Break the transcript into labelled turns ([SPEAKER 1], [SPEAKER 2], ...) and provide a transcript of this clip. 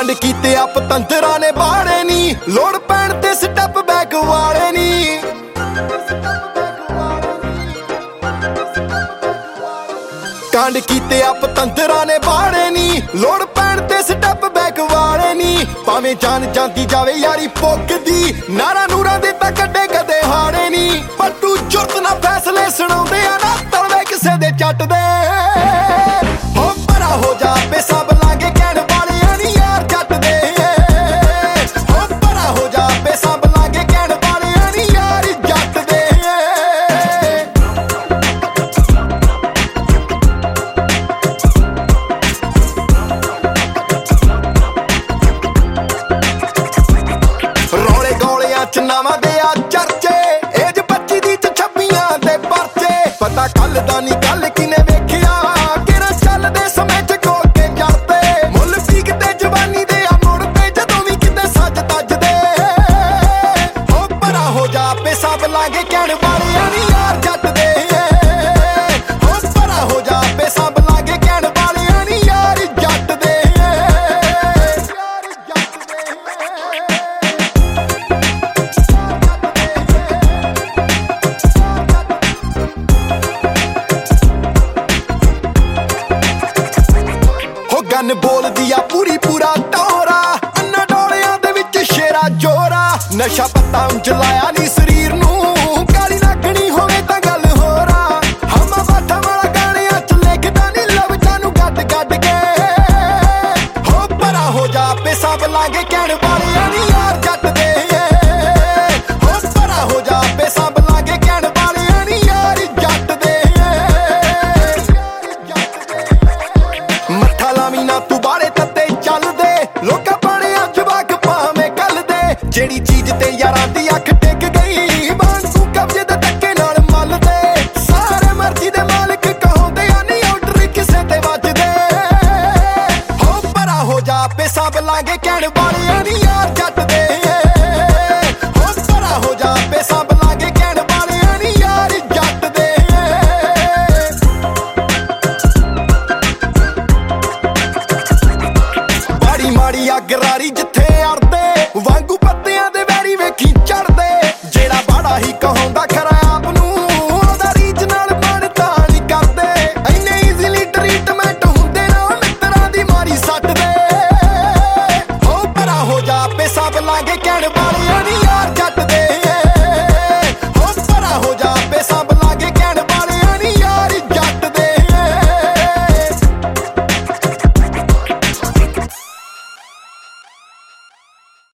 [SPEAKER 1] ਕਾਂਡ ਕੀਤੇ ਆ ਪਤੰਦਰਾਂ ਨੇ ਬਾੜੇ ਨੀ, ਲੋੜ ਪੈਣ ਤੇ ਸਟੈਪ ਬੈਕ ਵਾਲੇ ਨੀ। ਕਾਂਡ ਕੀਤੇ ਆ ਪਤੰਦਰਾਂ ਨੇ ਬਾੜੇ ਨੀ, ਲੋੜ ਪੈਣ ਤੇ ਸਟੈਪ ਬੈਕ ਵਾਲੇ ਨੀ। ਭਾਵੇਂ ਜਾਨ ਜਾਂਦੀ ਜਾਵੇ ਯਾਰੀ ਪੁੱਗਦੀ, ਨਾਰਾ ਨੂਰਾਂ ਦੇ ਤਾਂ ਕੱਢੇ ਕਦੇ ਹਾੜੇ ਨੀ। ਪਰ ਤੂੰ ਜੁਰਤ ਨਾ ਫੈਸਲੇ ਸੁਣਾਉਂਦੇ ਆ ਨਾ ਤਲਵੇ ਕਿਸੇ ਦੇ ਚੱਟ ਦੇ। ਹੋ ਪਰਾ ਹੋ ਜਾ ਬੇਸਬ ਲਾਂਗੇ ਕਹਿਣ ਵਾਲਿਆਂ ਨੀ ਯਾਰ ਜੱਟ ਦੇ। ਹੋ ਪਰਾ ਹੋ ਜਾ ਬੇਸਬ ਲਾਂਗੇ ਕਹਿਣ ਵਾਲਿਆਂ ਨੀ ਯਾਰ ਜੱਟ ਦੇ। ਰੌਲੇ ਗੋਲਿਆਂ ਚ ਨਾਵਾਂ ਦੇ ਆ ਚਰਚੇ, ਏਜ 25 ਦੀ ਚ 26 ਦੇ ਪਰਚੇ। ਪਤਾ ਕੱਲ ਦਾ ਨੀ ਕੱਲ ਕਿਨੇ ਵੇਖਿਆ, ਕਿਹੜਾ ਚੱਲਦੇ ਸਮੇਂ ਚ ਕੋਲ ਕੇ ਜੜਦੇ। ਮੁੱਲ ਪੀਕ ਤੇ ਜਵਾਨੀ ਦੇ ਆ ਮੁੜਦੇ ਜਦੋਂ ਵੀ ਕਿਤੇ ਸੱਜ ਤੱਜਦੇ। ਹੋ ਪਰਾ ਹੋ ਜਾ ਬੇਸਬ ਲਾਂਗੇ ਕਹਿਣ ਵਾਲਿਆਂ ਨੀ ਯਾਰ ਜੱਟ ਦੇ। ਹੋ ਪਰਾ ਹੋ ਜਾ ਬੇਸਬ ਲਾਂਗੇ ਕਹਿਣ ਵਾਲਿਆਂ ਨੀ ਯਾਰ ਜੱਟ ਦੇ। ਹੋ ਗਨ ਬੋਲਦੀ ਆ ਪੂਰੀ ਪੂਰਾ ਟੋਰਾ, ਅੰਨਾ ਡੋਲਿਆਂ ਦੇ ਵਿੱਚ ਸ਼ੇਰਾ ਜੋਰਾ। ਨਸ਼ਾ ਪੱਤਾ ਉਂਝ ਲਾਇਆ ਨੀ ਸਰੀਰ